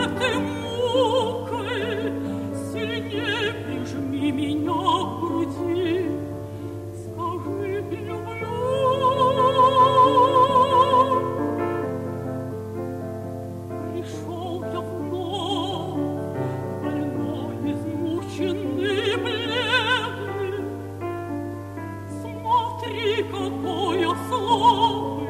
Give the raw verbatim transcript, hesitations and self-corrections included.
этой мукой сильнее прижми меня к груди. Скажи, люблю. Пришел я вновь, больной, измученный, бледный. Смотри, какое слово